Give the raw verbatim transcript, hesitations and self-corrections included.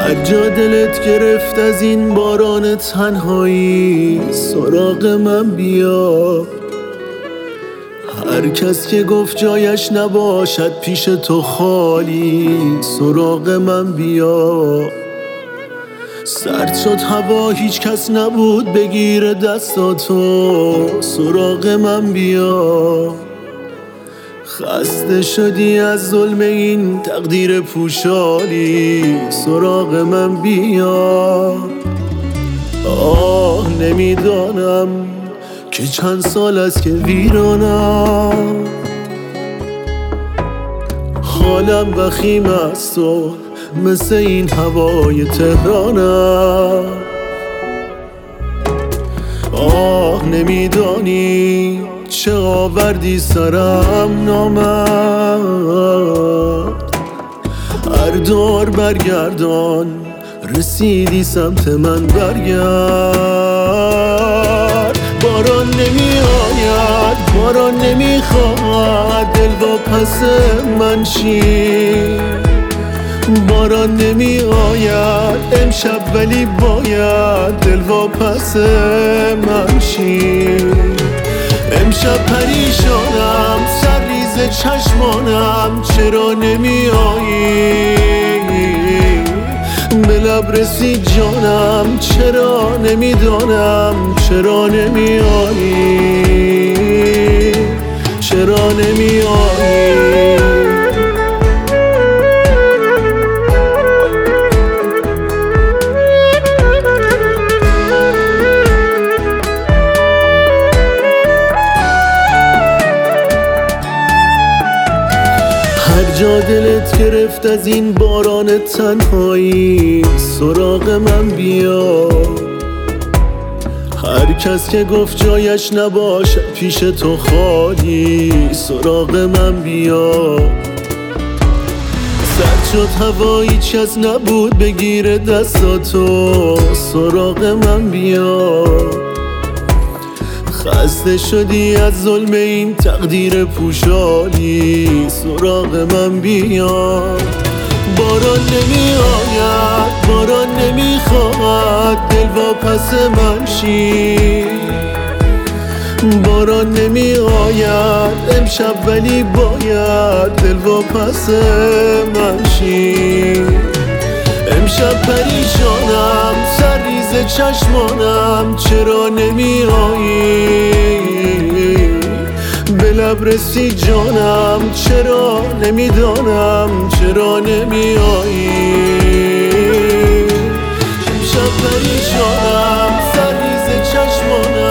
هر جا دلت گرفت از این باران تنهایی سراغ من بیا. هر کس که گفت جایش نباشد پیش تو خالی سراغ من بیا. سرد شد هوا هیچ کس نبود بگیر دستاتو سراغ من بیا. خسته شدی از ظلم این تقدیر پوشالی سراغ من بیا. آه نمیدانم که چند سال است که ویرانم، حالم وخیم است و مثل این هوای تهرانم. آه نمیدانی چه آوردی سرم نامرد، هر دور برگردان رسیدی سمت من برگرد. باران نمی آید باران نمی خواهد دل با پس من شی. باران نمی آید امشب ولی باید دل با پس من شی. امشب پریشانم سرریز چشمانم چرا نمی آیی. به لب رسید جانم چرا نمیدانم چرا نمی آیی چرا نمی آیی. هر جا دلت گرفت از این باران تنهایی سراغ من بیا. هر کس که گفت جایش نباشد پیش تو خالی سراغ من بیا. سرد شد هوا هیچ کس نبود بگیر دستاتو سراغ من بیا. خسته شدی از ظلم این تقدیر پوشالی سراغ من بیا. باران نمی آید باران نمی خواهد دل با پس من شی. باران نمی آید امشب ولی باید دل با پس من شی. امشب پریشانم سرریز چشمانم چرا نمی آیی. به لب رسید جانم چرا نمیدانم چرا نمی آیی. امشب پریشانم سرریز چشمانم